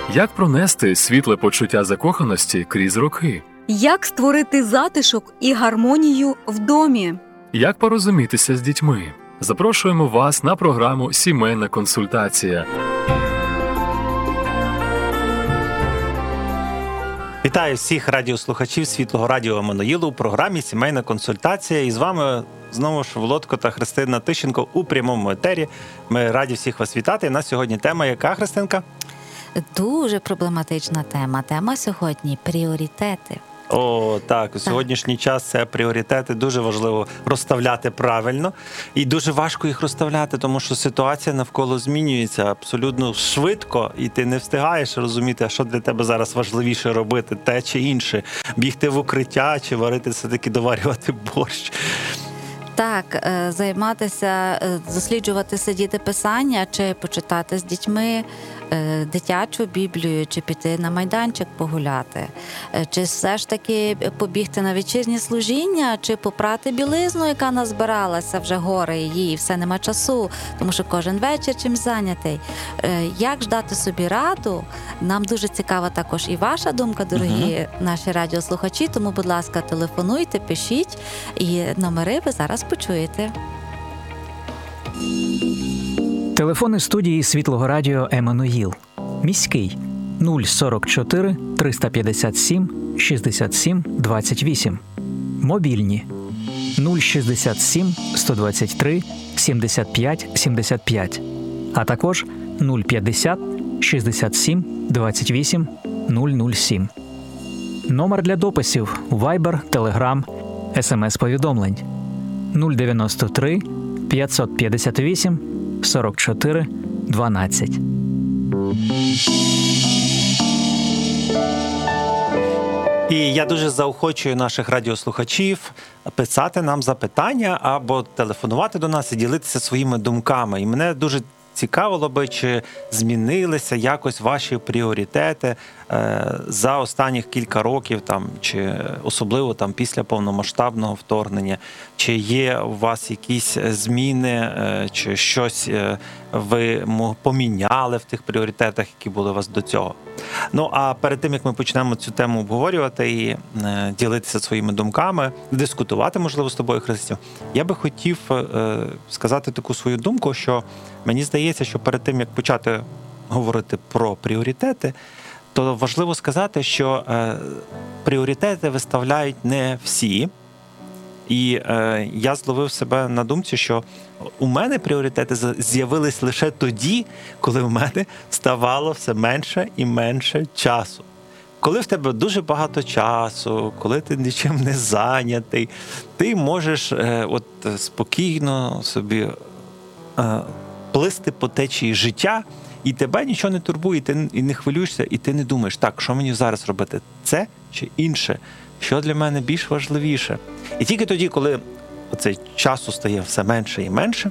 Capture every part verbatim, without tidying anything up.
Як пронести світле почуття закоханості крізь роки? Як створити затишок і гармонію в домі? Як порозумітися з дітьми? Запрошуємо вас на програму «Сімейна консультація». Вітаю всіх радіослухачів Світлого радіо Еммануїл у програмі «Сімейна консультація». І з вами знову ж Володко та Христина Тищенко у прямому етері. Ми раді всіх вас вітати. І у нас сьогодні тема яка, Христинка? Дуже проблематична тема. Тема сьогодні – пріоритети. О, так, у сьогоднішній час це пріоритети. Дуже важливо розставляти правильно. І дуже важко їх розставляти, тому що ситуація навколо змінюється абсолютно швидко, і ти не встигаєш розуміти, а що для тебе зараз важливіше робити, те чи інше. Бігти в укриття чи варити все-таки доварювати борщ. Так, займатися, досліджувати, сидіти писання, чи почитати з дітьми дитячу Біблію, чи піти на майданчик погуляти, чи все ж таки побігти на вечірнє служіння, чи попрати білизну, яка назбиралася вже гори її, і все нема часу, тому що кожен вечір чимсь зайнятий. Як ж дати собі раду? Нам дуже цікава також і ваша думка, дорогі uh-huh. наші радіослухачі, тому, будь ласка, телефонуйте, пишіть, і номери ви зараз почуєте. Телефони студії Світлого радіо Еммануїл. Міський нуль сорок чотири триста п'ятдесят сім шістдесят сім двадцять вісім. Мобільні нуль шістдесят сім сто двадцять три сімдесят п'ять сімдесят п'ять, а також нуль п'ятдесят шістдесят сім двадцять вісім нуль нуль сім. Номер для дописів Viber, Telegram, ес ем ес-повідомлень нуль дев'яносто три п'ятсот п'ятдесят вісім сорок чотири дванадцять. І я дуже заохочую наших радіослухачів писати нам запитання або телефонувати до нас і ділитися своїми думками. І мене дуже цікавило би, чи змінилися якось ваші пріоритети е, за останніх кілька років, там, чи особливо там, після повномасштабного вторгнення. Чи є у вас якісь зміни, е, чи щось е, ви поміняли в тих пріоритетах, які були у вас до цього? Ну, а перед тим, як ми почнемо цю тему обговорювати і е, ділитися своїми думками, дискутувати, можливо, з тобою, Христю, я би хотів е, сказати таку свою думку, що мені здається, що перед тим, як почати говорити про пріоритети, то важливо сказати, що е, пріоритети виставляють не всі. І е, я зловив себе на думці, що у мене пріоритети з'явились лише тоді, коли в мене ставало все менше і менше часу. Коли в тебе дуже багато часу, коли ти нічим не зайнятий, ти можеш е, от спокійно собі е, плисти по течії життя, і тебе нічого не турбує, і ти і не хвилюєшся, і ти не думаєш, так, що мені зараз робити, це чи інше? Що для мене більш важливіше? І тільки тоді, коли оцей часу стає все менше і менше,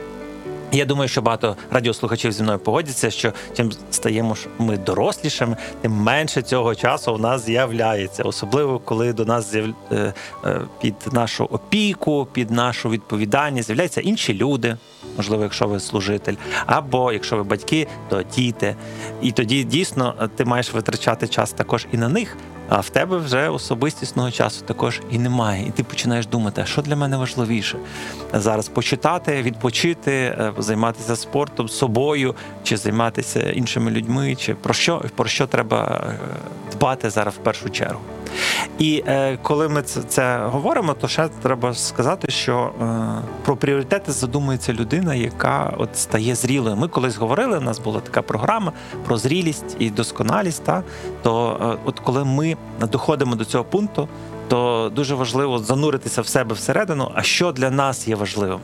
я думаю, що багато радіослухачів зі мною погодяться, що чим стаємо ми дорослішими, тим менше цього часу у нас з'являється. Особливо, коли до нас з'яв... під нашу опіку, під нашу відповідальність з'являються інші люди, можливо, якщо ви служитель, або якщо ви батьки, то діти. І тоді дійсно ти маєш витрачати час також і на них, а в тебе вже особистісного часу також і немає. І ти починаєш думати, а що для мене важливіше? Зараз почитати, відпочити, займатися спортом, собою, чи займатися іншими людьми, чи про що, про що треба дбати зараз в першу чергу. І е, коли ми це, це говоримо, то ще треба сказати, що е, про пріоритети задумується людина, яка от стає зрілою. Ми колись говорили, у нас була така програма про зрілість і досконалість, та, то е, от коли ми доходимо до цього пункту, то дуже важливо зануритися в себе всередину, а що для нас є важливим.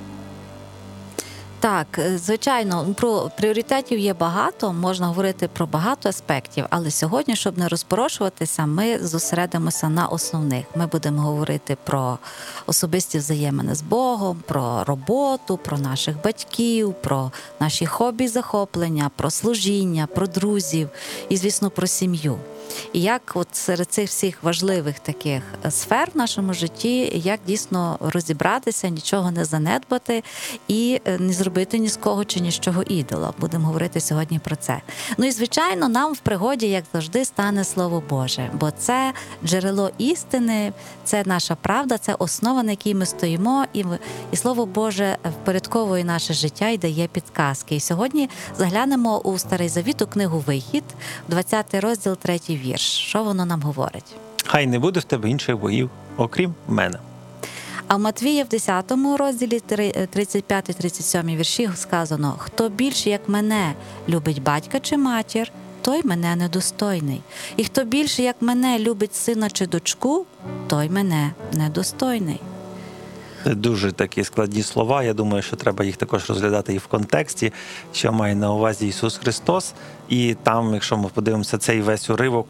Так, звичайно, про пріоритетів є багато, можна говорити про багато аспектів, але сьогодні, щоб не розпорошуватися, ми зосередимося на основних. Ми будемо говорити про особисті взаємини з Богом, про роботу, про наших батьків, про наші хобі, захоплення, про служіння, про друзів і, звісно, про сім'ю. І як от серед цих всіх важливих таких сфер в нашому житті, як дійсно розібратися, нічого не занедбати і не зробити ні з кого чи ні з чого ідола. Будемо говорити сьогодні про це. Ну і, звичайно, нам в пригоді, як завжди, стане Слово Боже, бо це джерело істини, це наша правда, це основа, на якій ми стоїмо, і, і Слово Боже впорядковує наше життя і дає підказки. І сьогодні заглянемо у Старий Завіт, у книгу «Вихід», двадцятий розділ, третій вірш. Що воно нам говорить? Хай не буде в тебе інших богів, окрім мене. А в Матвія в десятому розділі тридцять п'ятий тридцять сьомий вірші сказано: «Хто більше, як мене, любить батька чи матір, той мене недостойний. І хто більше, як мене, любить сина чи дочку, той мене недостойний». Це дуже такі складні слова. Я думаю, що треба їх також розглядати і в контексті, що має на увазі Ісус Христос. І там, якщо ми подивимося цей весь уривок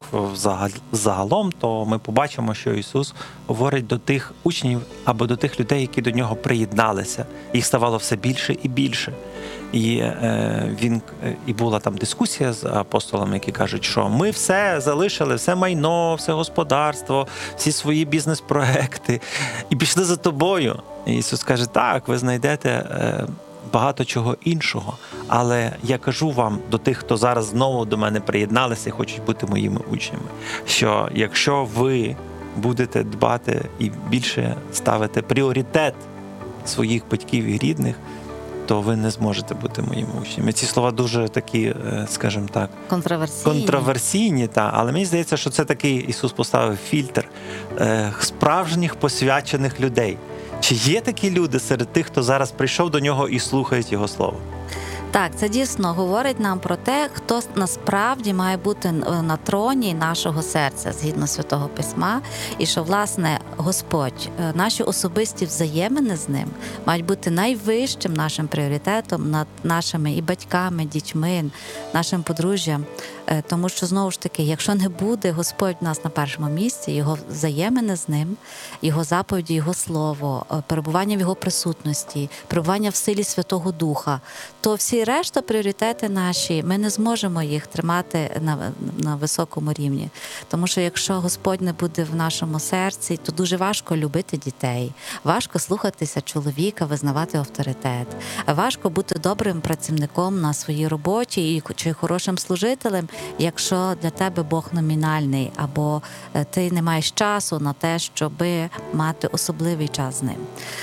загалом, то ми побачимо, що Ісус говорить до тих учнів або до тих людей, які до нього приєдналися. Їх ставало все більше і більше. І е, він і була там дискусія з апостолами, які кажуть, що ми все залишили, все майно, все господарство, всі свої бізнес-проекти, і пішли за тобою. І Ісус каже: так, ви знайдете е, багато чого іншого, але я кажу вам, до тих, хто зараз знову до мене приєдналися і хочуть бути моїми учнями, що якщо ви будете дбати і більше ставити пріоритет своїх батьків і рідних, то ви не зможете бути моїми учнями. Ці слова дуже такі, скажімо так, контроверсійні, контроверсійні та, але мені здається, що це такий Ісус поставив фільтр е, справжніх посвячених людей. Чи є такі люди серед тих, хто зараз прийшов до нього і слухають його слово? Так, це дійсно говорить нам про те, хто насправді має бути на троні нашого серця, згідно Святого Письма, і що, власне, Господь, наші особисті взаємини з Ним мають бути найвищим нашим пріоритетом над нашими і батьками, дітьми, нашим подружжям. Тому що, знову ж таки, якщо не буде Господь у нас на першому місці, Його взаємини з Ним, Його заповіді, Його Слово, перебування в Його присутності, перебування в силі Святого Духа, то всі решта пріоритети наші, ми не зможемо їх тримати на, на високому рівні. Тому що якщо Господь не буде в нашому серці, то дуже важко любити дітей, важко слухатися чоловіка, визнавати авторитет, важко бути добрим працівником на своїй роботі чи хорошим служителем, якщо для тебе Бог номінальний, або ти не маєш часу на те, щоб мати особливий час з ним.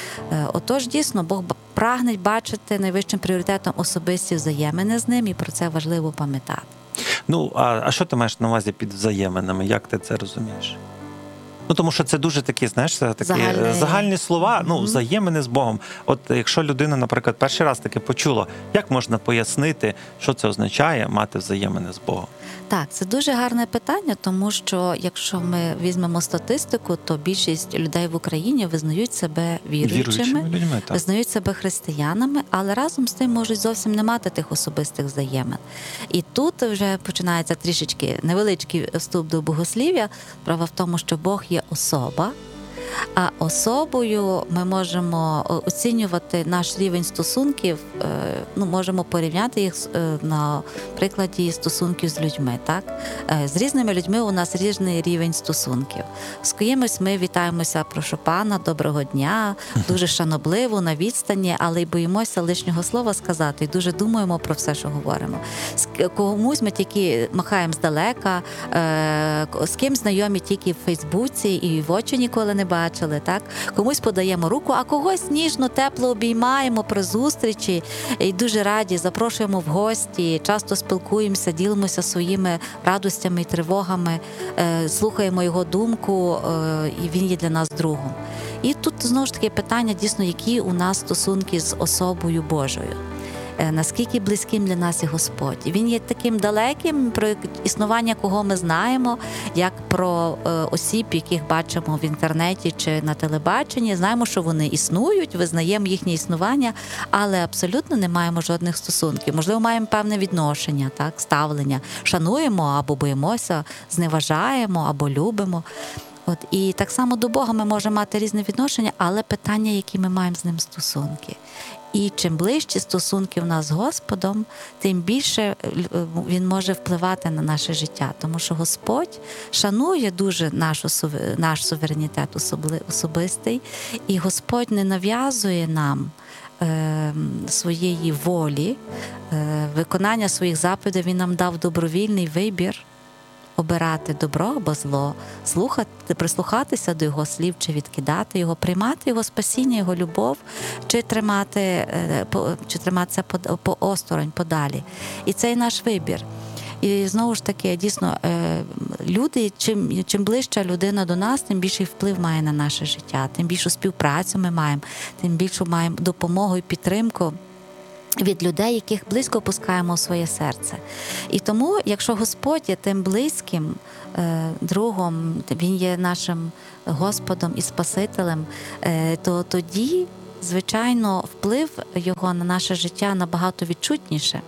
Отож, дійсно, Бог прагне бачити найвищим пріоритетом особисті взаємини з ним, і про це важливо пам'ятати. Ну, а, а що ти маєш на увазі під взаєминами? Як ти це розумієш? Ну, тому що це дуже такі, знаєш, такі Загальні, загальні слова, ну, взаємини з Богом. От якщо людина, наприклад, перший раз таки почула, як можна пояснити, що це означає мати взаємини з Богом? Так, це дуже гарне питання, тому що якщо ми візьмемо статистику, то більшість людей в Україні визнають себе віруючими, людьми, визнають себе християнами, але разом з тим можуть зовсім не мати тих особистих взаємин. І тут вже починається трішечки невеличкий вступ до богослів'я. Справа в тому, що Бог є особа, а особою ми можемо оцінювати наш рівень стосунків, ну, можемо порівняти їх на прикладі стосунків з людьми, так? З різними людьми у нас різний рівень стосунків. З кимось ми вітаємося: прошу пана, доброго дня, дуже шанобливо, на відстані, але й боїмося лишнього слова сказати, і дуже думаємо про все, що говоримо. З комусь ми тільки махаємо здалека, з ким знайомі тільки в Фейсбуці і в очі ніколи не бачимо. Бачили, так? Комусь подаємо руку, а когось ніжно, тепло обіймаємо при зустрічі і дуже раді, запрошуємо в гості, часто спілкуємося, ділимося своїми радостями і тривогами, слухаємо його думку, і він є для нас другом. І тут, знову ж таки, питання, дійсно, які у нас стосунки з особою Божою. Наскільки близьким для нас є Господь. Він є таким далеким, про існування кого ми знаємо, як про осіб, яких бачимо в інтернеті чи на телебаченні. Знаємо, що вони існують, визнаємо їхнє існування, але абсолютно не маємо жодних стосунків. Можливо, маємо певне відношення, так, ставлення. Шануємо або боїмося, зневажаємо або любимо. От, і так само до Бога ми можемо мати різне відношення, але питання, які ми маємо з ним стосунки. І чим ближчі стосунки в нас з Господом, тим більше Він може впливати на наше життя. Тому що Господь шанує дуже нашу, наш суверенітет особистий, і Господь не нав'язує нам е, своєї волі, е, виконання своїх заповідей. Він нам дав добровільний вибір обирати добро або зло, слухати, прислухатися до Його слів, чи відкидати Його, приймати Його спасіння, Його любов, чи тримати, чи триматися по, по осторонь, подалі. І це і наш вибір. І знову ж таки, дійсно, люди, чим, чим ближча людина до нас, тим більший вплив має на наше життя, тим більшу співпрацю ми маємо, тим більшу маємо допомогу і підтримку від людей, яких близько пускаємо в своє серце. І тому, якщо Господь є тим близьким е, другом, Він є нашим Господом і Спасителем, е, то тоді, звичайно, вплив Його на наше життя набагато відчутніше.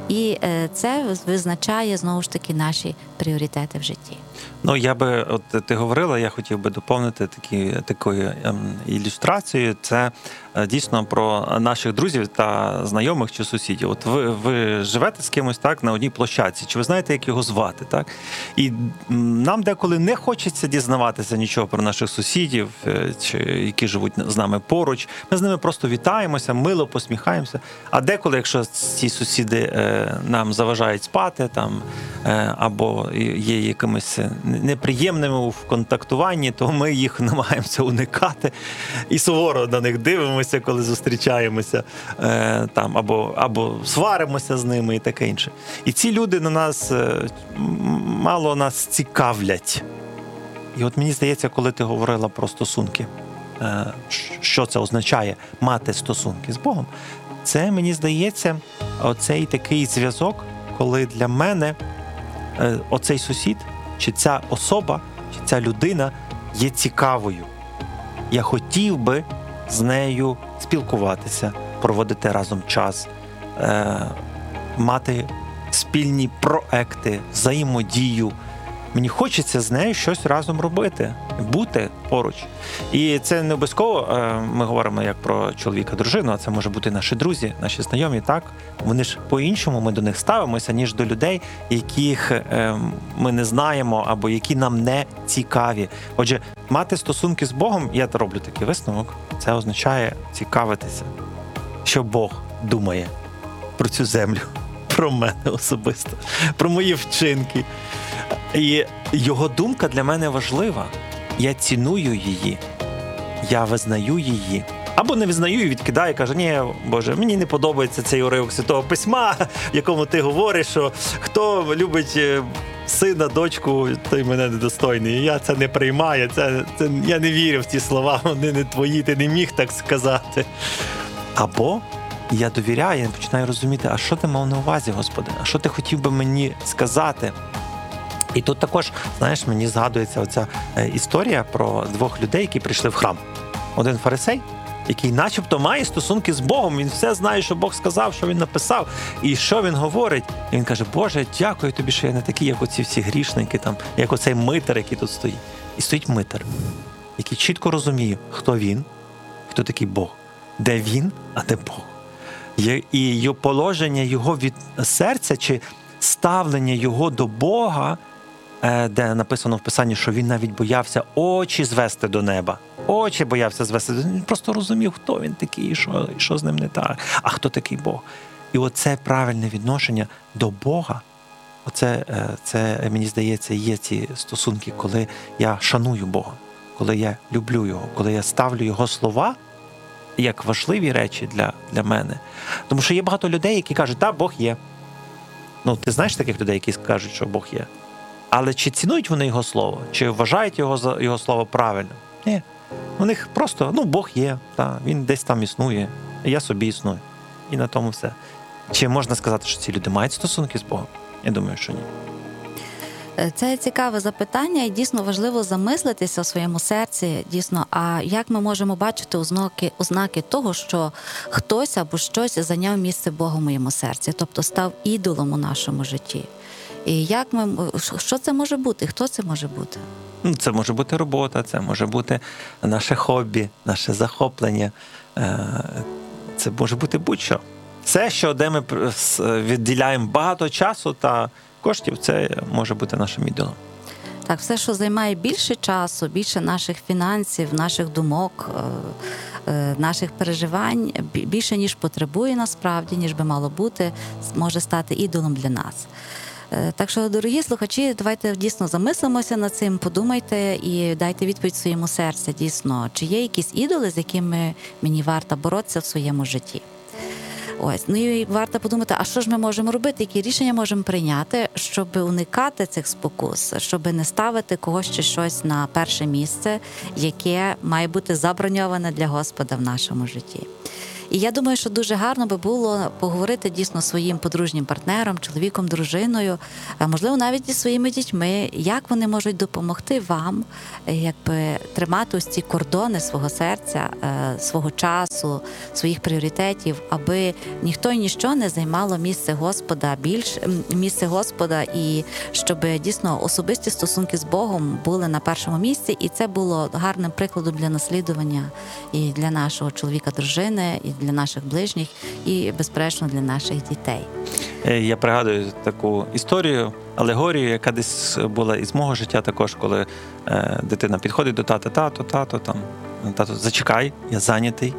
І е, це визначає, знову ж таки, наші пріоритети в житті. Ну, я би, от ти говорила, я хотів би доповнити такі, такою ем, ілюстрацією. Це е, дійсно про наших друзів та знайомих чи сусідів. От ви, ви живете з кимось так на одній площадці, чи ви знаєте, як його звати, так? І нам деколи не хочеться дізнаватися нічого про наших сусідів, е, чи які живуть з нами поруч. Ми з ними просто вітаємося, мило посміхаємося. А деколи, якщо ці сусіди е, нам заважають спати, там, е, або є якимись неприємними в контактуванні, то ми їх намагаємося уникати і суворо на них дивимося, коли зустрічаємося, е, там, або, або сваримося з ними і таке інше. І ці люди на нас, е, мало нас цікавлять. І от мені здається, коли ти говорила про стосунки, е, що це означає мати стосунки з Богом, це, мені здається, оцей такий зв'язок, коли для мене е, оцей сусід, чи ця особа, чи ця людина є цікавою. Я хотів би з нею спілкуватися, проводити разом час, е, мати спільні проекти, взаємодію. Мені хочеться з нею щось разом робити, бути поруч. І це не обов'язково, ми говоримо як про чоловіка-дружину, а це може бути наші друзі, наші знайомі, так? Вони ж по-іншому, ми до них ставимося, ніж до людей, яких ми не знаємо або які нам не цікаві. Отже, мати стосунки з Богом, я роблю такий висновок, це означає цікавитися, що Бог думає про цю землю, про мене особисто, про мої вчинки. І його думка для мене важлива. Я ціную її, я визнаю її. Або не визнаю і відкидаю, каже, ні, Боже, мені не подобається цей уривок Святого Письма, в якому ти говориш, що хто любить сина, дочку, той мене недостойний. Я це не приймаю, це, це, я не вірю в ці слова, вони не твої, ти не міг так сказати. Або я довіряю, я починаю розуміти, а що ти мав на увазі, Господи, а що ти хотів би мені сказати? І тут також, знаєш, мені згадується оця історія про двох людей, які прийшли в храм. Один фарисей, який начебто має стосунки з Богом, він все знає, що Бог сказав, що він написав, і що він говорить. І він каже, Боже, дякую тобі, що я не такий, як оці всі грішники, там, як оцей митар, який тут стоїть. І стоїть митар, який чітко розуміє, хто він, хто такий Бог, де він, а де Бог. І його положення його від серця, чи ставлення його до Бога, де написано в Писанні, що він навіть боявся очі звести до неба. Очі боявся звести до неба. Він просто розумів, хто він такий, і що, і що з ним не так, а хто такий Бог. І оце правильне відношення до Бога, оце, це, мені здається, є ці стосунки, коли я шаную Бога, коли я люблю Його, коли я ставлю Його слова як важливі речі для, для мене. Тому що є багато людей, які кажуть, так, Бог є. Ну, ти знаєш таких людей, які скажуть, що Бог є? Але чи цінують вони Його слово? Чи вважають Його, його слово правильним? Ні. У них просто, ну, Бог є, та, він десь там існує, я собі існую. І на тому все. Чи можна сказати, що ці люди мають стосунки з Богом? Я думаю, що ні. Це цікаве запитання, і дійсно важливо замислитися у своєму серці, дійсно, а як ми можемо бачити ознаки, ознаки того, що хтось або щось зайняв місце Бога в моєму серці, тобто став ідолом у нашому житті. І як ми, що це може бути? Хто це може бути? Ну, це може бути робота, це може бути наше хобі, наше захоплення. Це може бути будь-що. Все, що де ми відділяємо багато часу та коштів, це може бути нашим ідолом. Так, все, що займає більше часу, більше наших фінансів, наших думок, наших переживань, більше, ніж потребує насправді, ніж би мало бути, може стати ідолом для нас. Так що, дорогі слухачі, давайте дійсно замислимося над цим, подумайте і дайте відповідь своєму серцю, дійсно, чи є якісь ідоли, з якими мені варто боротися в своєму житті. Ось, ну і варто подумати, а що ж ми можемо робити, які рішення можемо прийняти, щоб уникати цих спокус, щоб не ставити когось чи щось на перше місце, яке має бути заброньоване для Господа в нашому житті. І я думаю, що дуже гарно би було поговорити дійсно своїм подружнім партнером, чоловіком, дружиною, можливо, навіть із своїми дітьми, як вони можуть допомогти вам, якби тримати ось ці кордони свого серця, свого часу, своїх пріоритетів, аби ніхто і ніщо не займало місце Господа, більш місце Господа, і щоб дійсно особисті стосунки з Богом були на першому місці, і це було гарним прикладом для наслідування і для нашого чоловіка, дружини, і для наших ближніх, і, безперечно, для наших дітей. Я пригадую таку історію, алегорію, яка десь була із мого життя також, коли е, дитина підходить до тата, тато, тато, там, тато, зачекай, я зайнятий,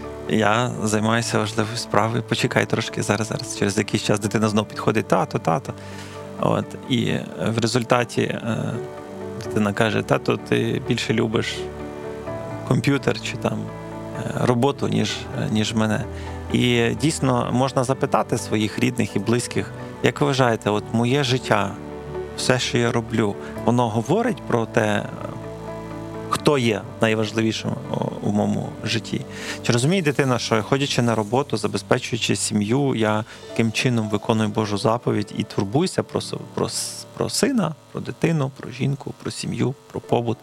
я займаюся важливою справою, почекай трошки, зараз, зараз, через якийсь час дитина знов підходить, тато, тато. От, і в результаті е, дитина каже, тато, ти більше любиш комп'ютер чи там роботу, ніж, ніж мене. І дійсно можна запитати своїх рідних і близьких, як ви вважаєте, от моє життя, все, що я роблю, воно говорить про те, хто є найважливішим у моєму житті? Чи розуміє дитина, що ходячи на роботу, забезпечуючи сім'ю, я таким чином виконую Божу заповідь і турбуюся про, про, про сина, про дитину, про жінку, про сім'ю, про побут?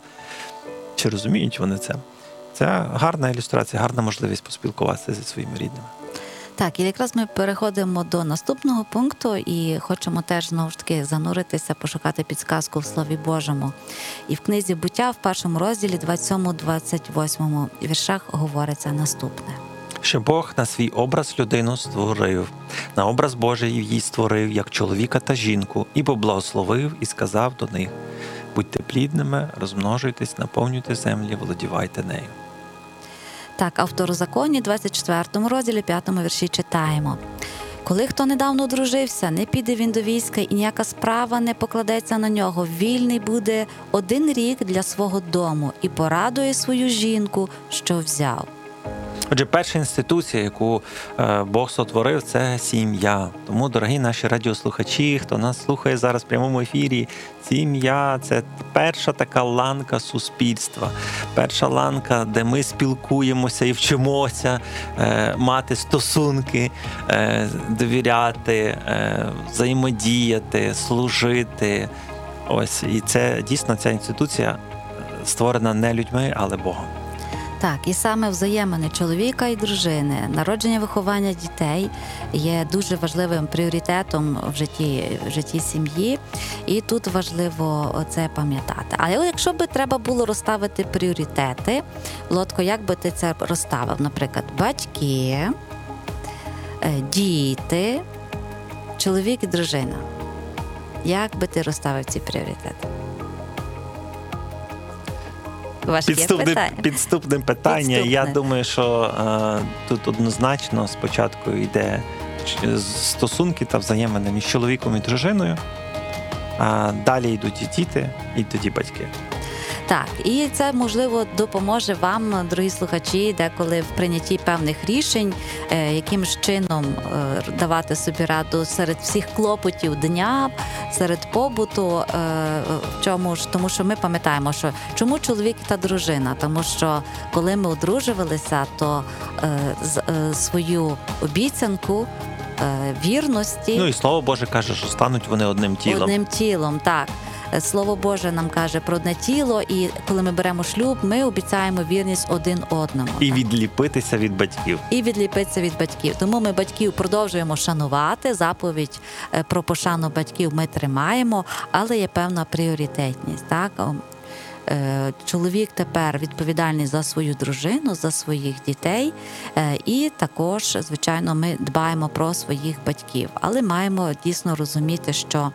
Чи розуміють вони це? Це гарна ілюстрація, гарна можливість поспілкуватися зі своїми рідними. Так, і якраз ми переходимо до наступного пункту і хочемо теж, знову ж таки, зануритися, пошукати підсказку в Слові Божому. І в книзі «Буття» в першому розділі двадцять сьомому двадцять восьмому віршах говориться наступне. Що Бог на свій образ людину створив, на образ Божий її створив, як чоловіка та жінку, і поблагословив, і сказав до них: будьте плідними, розмножуйтесь, наповнюйте землі, володівайте нею. Так, а в Второзаконні, двадцять четвертому розділі, п'ятому вірші читаємо. Коли хто недавно одружився, не піде він до війська, і ніяка справа не покладеться на нього. Вільний буде один рік для свого дому і порадує свою жінку, що взяв. Отже, перша інституція, яку Бог сотворив, це сім'я. Тому, дорогі наші радіослухачі, хто нас слухає зараз в прямому ефірі, сім'я – це перша така ланка суспільства. Перша ланка, де ми спілкуємося і вчимося е, мати стосунки, е, довіряти, е, взаємодіяти, служити. Ось, і це дійсно ця інституція створена не людьми, але Богом. Так, і саме взаємини чоловіка і дружини, народження, виховання дітей є дуже важливим пріоритетом в житті, в житті сім'ї, і тут важливо це пам'ятати. Але якщо би треба було розставити пріоритети, Лодко, як би ти це розставив? Наприклад, батьки, діти, чоловік і дружина. Як би ти розставив ці пріоритети? Підступне питання. Підступне питання. Підступне. Я думаю, що е, тут однозначно спочатку йде стосунки та взаємини між чоловіком і дружиною, а далі йдуть і діти, і тоді батьки. Так, і це, можливо, допоможе вам, дорогі слухачі, деколи в прийнятті певних рішень, яким чином давати собі раду серед всіх клопотів дня, серед побуту, в чому ж, тому що ми пам'ятаємо, що чому чоловік та дружина, тому що коли ми одружувалися, то свою обіцянку вірності... Ну і Слово Боже каже, що стануть вони одним тілом. Одним тілом, так. Слово Боже нам каже про одне тіло, і коли ми беремо шлюб, ми обіцяємо вірність один одному. І відліпитися від батьків. І відліпитися від батьків. Тому ми батьків продовжуємо шанувати, заповідь про пошану батьків ми тримаємо, але є певна пріоритетність, так? Чоловік тепер відповідальний за свою дружину, за своїх дітей, і також, звичайно, ми дбаємо про своїх батьків. Але маємо дійсно розуміти, що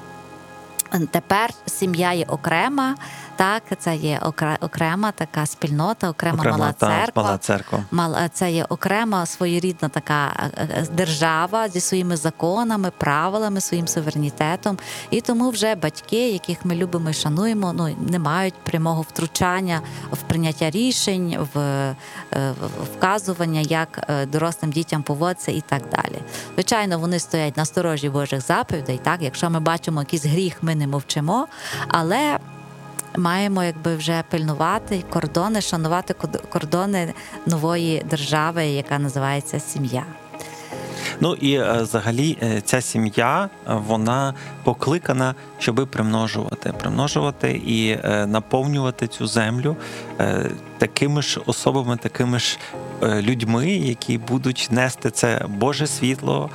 тепер сім'я є окрема, так, це є окрема така спільнота, окрема, окрема мала церква. Мала церква. Це є окрема своєрідна така держава зі своїми законами, правилами, своїм суверенітетом. І тому вже батьки, яких ми любимо і шануємо, ну, не мають прямого втручання в прийняття рішень, в вказування, як дорослим дітям поводитися і так далі. Звичайно, вони стоять на сторожі Божих заповідей, так, якщо ми бачимо якийсь гріх, ми не мовчимо, але маємо якби вже пильнувати кордони, шанувати кордони нової держави, яка називається сім'я. Ну і взагалі ця сім'я, вона покликана, щоби примножувати, примножувати і наповнювати цю землю такими ж особами, такими ж людьми, які будуть нести це Боже світло,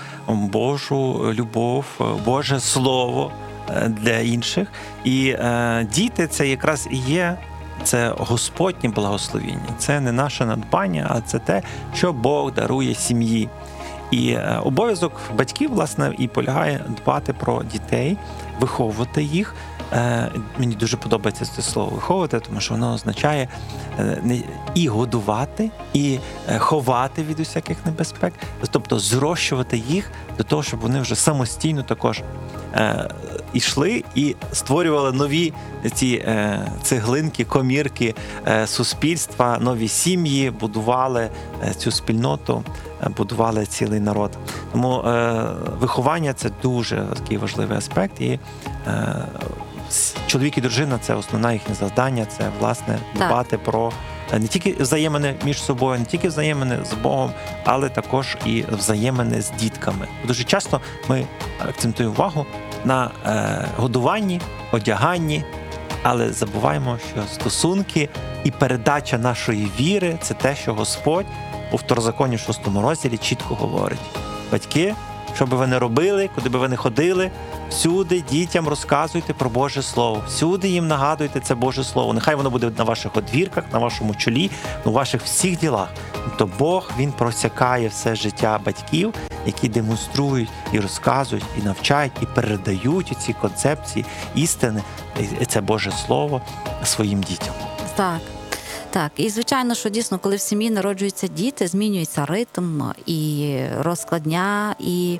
Божу любов, Боже слово для інших. І е, діти – це якраз і є, це Господнє благословіння. Це не наше надбання, а це те, що Бог дарує сім'ї. І е, обов'язок батьків, власне, і полягає дбати про дітей, виховувати їх. Е, мені дуже подобається це слово «виховувати», тому що воно означає е, і годувати, і е, ховати від усяких небезпек, тобто зрощувати їх до того, щоб вони вже самостійно також е, йшли і створювали нові ці е, цеглинки, комірки е, суспільства, нові сім'ї, будували е, цю спільноту, е, будували цілий народ. Тому е, виховання – це дуже такий важливий аспект, і е, чоловік і дружина – це основне їхнє завдання, це, власне, дбати так. про не тільки взаємини між собою, не тільки взаємини з Богом, але також і взаємини з дітками. Дуже часто ми акцентуємо увагу на е, годуванні, одяганні, але забуваємо, що стосунки і передача нашої віри – це те, що Господь у Второзаконі в шостому розділі чітко говорить. Батьки, що би ви не робили, куди би ви не ходили, всюди дітям розказуйте про Боже Слово. Всюди їм нагадуйте це Боже Слово. Нехай воно буде на ваших одвірках, на вашому чолі, у ваших всіх ділах. То Бог, Він просякає все життя батьків, які демонструють і розказують, і навчають, і передають ці концепції істини, і це Боже Слово своїм дітям. Так. Так, і звичайно, що дійсно, коли в сім'ї народжуються діти, змінюється ритм і розклад дня, і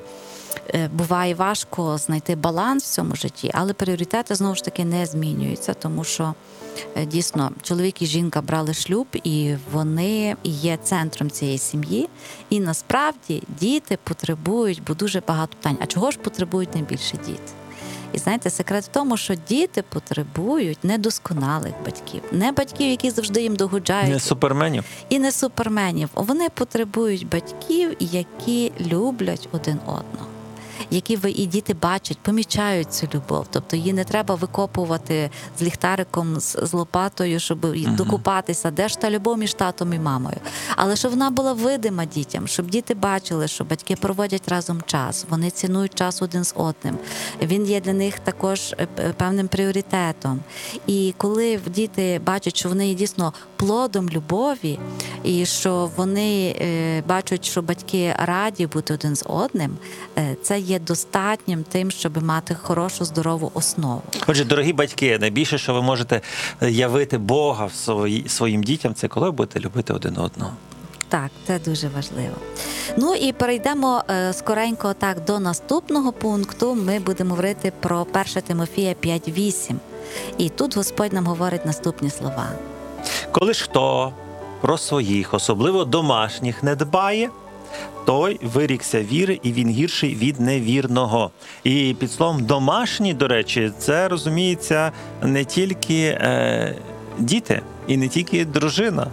буває важко знайти баланс в цьому житті, але пріоритети, знову ж таки, не змінюються, тому що дійсно чоловік і жінка брали шлюб, і вони є центром цієї сім'ї, і насправді діти потребують, бо дуже багато питань, а чого ж потребують найбільше діти? І знаєте, секрет в тому, що діти потребують недосконалих батьків. Не батьків, які завжди їм догоджають. Не суперменів. І не суперменів. Вони потребують батьків, які люблять один одного. Які ви і діти бачать, помічають цю любов. Тобто її не треба викопувати з ліхтариком, з лопатою, щоб uh-huh. докупатися, де ж та любов між татом і мамою. Але щоб вона була видима дітям, щоб діти бачили, що батьки проводять разом час, вони цінують час один з одним. Він є для них також певним пріоритетом. І коли діти бачать, що вони є дійсно плодом любові, і що вони бачать, що батьки раді бути один з одним, це є достатнім тим, щоб мати хорошу, здорову основу. Отже, дорогі батьки, найбільше, що ви можете явити Бога своїм дітям, це коли будете любити один одного. Так, це дуже важливо. Ну і перейдемо скоренько так до наступного пункту. Ми будемо говорити про перше Тимофія п'ять вісім. І тут Господь нам говорить наступні слова. Коли ж хто про своїх, особливо домашніх, не дбає, той вирікся віри, і він гірший від невірного. І під словом «домашні», до речі, це розуміється не тільки е, діти, і не тільки дружина,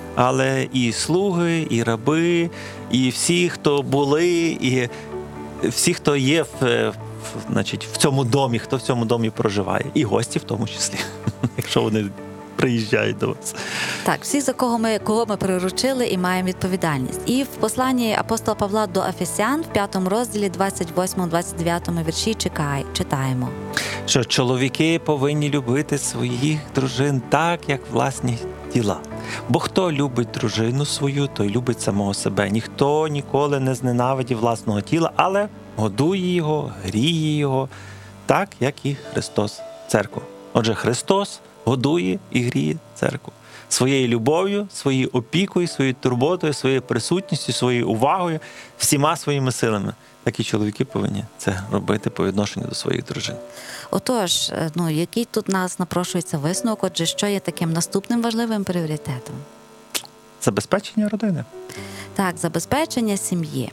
але і слуги, і раби, і всі, хто були, і всі, хто є в, значить, в цьому домі, хто в цьому домі проживає. І гості в тому числі, якщо вони приїжджають до вас. Так, всі, за кого ми, кого ми приручили і маємо відповідальність. І в посланні апостола Павла до Ефесян в п'ятому розділі двадцять восьмому двадцять дев'ятому вірші чекай, читаємо. Що чоловіки повинні любити своїх дружин так, як власні тіла. Бо хто любить дружину свою, той любить самого себе. Ніхто ніколи не зненавидів власного тіла, але годує його, гріє його, так, як і Христос церкву. Отже, Христос годує і гріє церкву. Своєю любов'ю, своєю опікою, своєю турботою, своєю присутністю, своєю увагою, всіма своїми силами. Так і чоловіки повинні це робити по відношенню до своїх дружин. Отож, ну, який тут нас напрошується висновок, отже, що є таким наступним важливим пріоритетом? Забезпечення родини. Так, забезпечення сім'ї.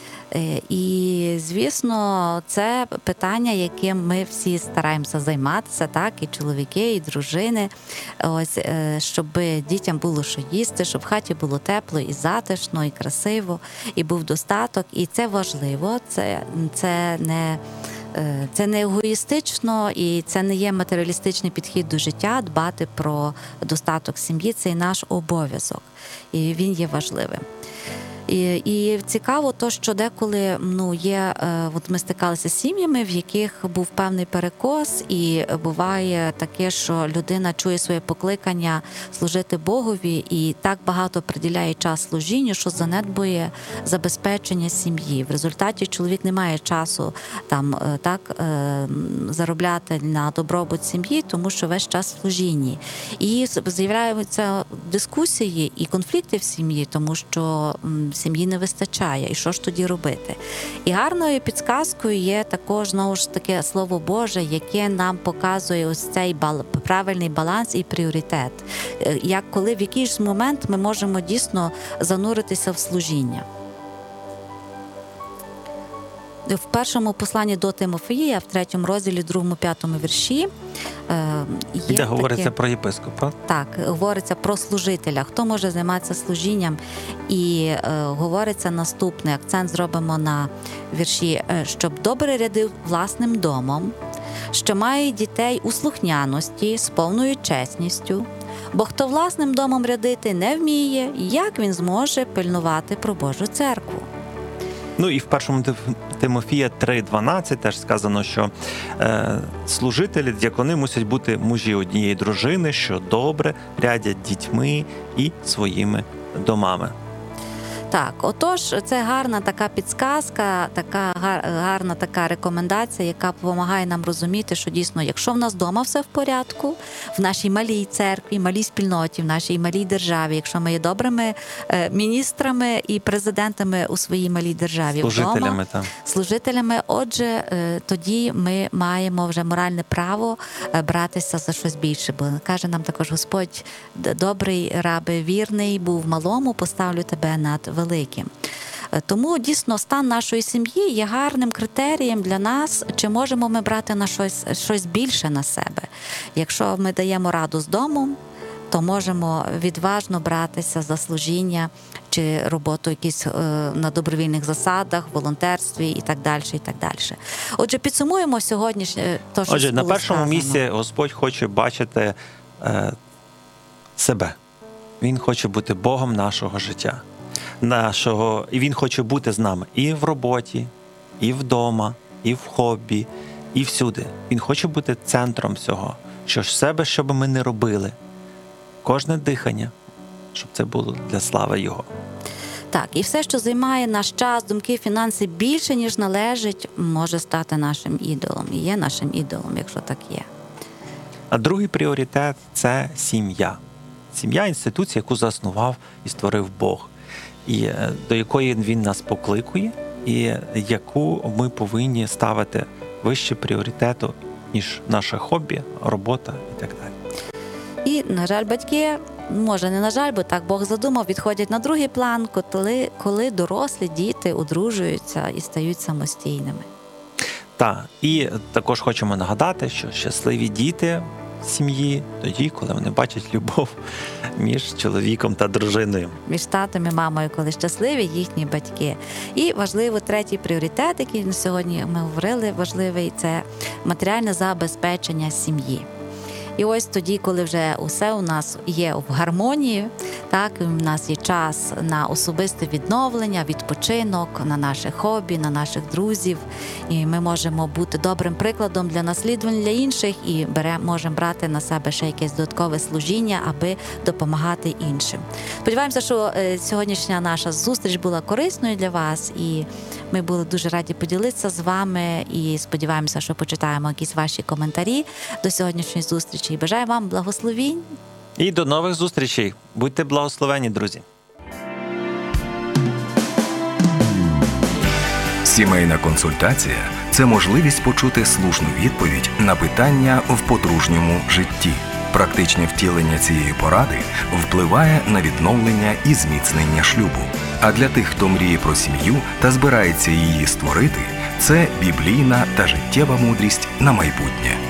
І, звісно, це питання, яким ми всі стараємося займатися, так, і чоловіки, і дружини, ось, щоб дітям було що їсти, щоб в хаті було тепло і затишно, і красиво, і був достаток. І це важливо, це, це не... Це не егоїстично і це не є матеріалістичний підхід до життя, дбати про достаток сім'ї – це і наш обов'язок, і він є важливим. І, і цікаво то, що деколи ну, є, от ми стикалися з сім'ями, в яких був певний перекос, і буває таке, що людина чує своє покликання служити Богові і так багато приділяє час служінню, що занедбує забезпечення сім'ї. В результаті чоловік не має часу там так заробляти на добробут сім'ї, тому що весь час в служінні. І з'являються дискусії і конфлікти в сім'ї, тому що сім'ї не вистачає. І що ж тоді робити? І гарною підказкою є також, знову ж таки, Слово Боже, яке нам показує ось цей бал, правильний баланс і пріоритет. Як коли в якийсь момент ми можемо дійсно зануритися в служіння. В першому посланні до Тимофія, в третьому розділі, другому, п'ятому вірші, є де таке, говориться про єпископа. Так, говориться про служителя, хто може займатися служінням. І е, говориться наступний, акцент зробимо на вірші, щоб добре рядив власним домом, що має дітей у слухняності, з повною чесністю, бо хто власним домом рядити не вміє, як він зможе пильнувати про Божу церкву? Ну і в першому Тимофія три дванадцять теж сказано, що е, служителі, діякони мусять бути мужі однієї дружини, що добре рядять дітьми і своїми домами. Так, отож, це гарна така підсказка, така гарна така рекомендація, яка допомагає нам розуміти, що дійсно, якщо в нас вдома все в порядку, в нашій малій церкві, малій спільноті, в нашій малій державі, якщо ми є добрими міністрами і президентами у своїй малій державі, служителями, вдома, там. служителями, отже, тоді ми маємо вже моральне право братися за щось більше, бо каже нам також Господь, добрий рабе, вірний, був малому, поставлю тебе над великим. Тому дійсно стан нашої сім'ї є гарним критерієм для нас, чи можемо ми брати на щось, щось більше на себе. Якщо ми даємо раду з дому, то можемо відважно братися за служіння чи роботу якісь е, на добровільних засадах, волонтерстві і так далі, і так далі. Отже, підсумуємо сьогоднішнє то, що Отже, на першому сказано. місці Господь хоче бачити е, себе. Він хоче бути Богом нашого життя. Нашого, і Він хоче бути з нами і в роботі, і вдома, і в хобі, і всюди. Він хоче бути центром всього. Що ж себе, що би ми не робили, кожне дихання, щоб це було для слави Його. Так, і все, що займає наш час, думки, фінанси більше, ніж належить, може стати нашим ідолом. І є нашим ідолом, якщо так є. А другий пріоритет – це сім'я. Сім'я – інституція, яку заснував і створив Бог. І до якої Він нас покликує, і яку ми повинні ставити вище пріоритету, ніж наше хобі, робота і так далі. І, на жаль, батьки, може не на жаль, бо так Бог задумав, відходять на другий план, коли, коли дорослі діти одружуються і стають самостійними. Так, і також хочемо нагадати, що щасливі діти сім'ї тоді, коли вони бачать любов між чоловіком та дружиною. Між татом і мамою, коли щасливі їхні батьки. І важливо, третій пріоритет, який на сьогодні ми говорили, важливий, це матеріальне забезпечення сім'ї. І ось тоді, коли вже усе у нас є в гармонії, так, у нас є час на особисте відновлення, відпочинок, на наше хобі, на наших друзів. І ми можемо бути добрим прикладом для наслідувань для інших і бере, можемо брати на себе ще якесь додаткове служіння, аби допомагати іншим. Сподіваємося, що сьогоднішня наша зустріч була корисною для вас, і ми були дуже раді поділитися з вами, і сподіваємося, що почитаємо якісь ваші коментарі до сьогоднішньої зустрічі. І бажаю вам благословінь. І до нових зустрічей. Будьте благословені, друзі. Сімейна консультація – це можливість почути слушну відповідь на питання в подружньому житті. Практичне втілення цієї поради впливає на відновлення і зміцнення шлюбу. А для тих, хто мріє про сім'ю та збирається її створити, це біблійна та життєва мудрість на майбутнє.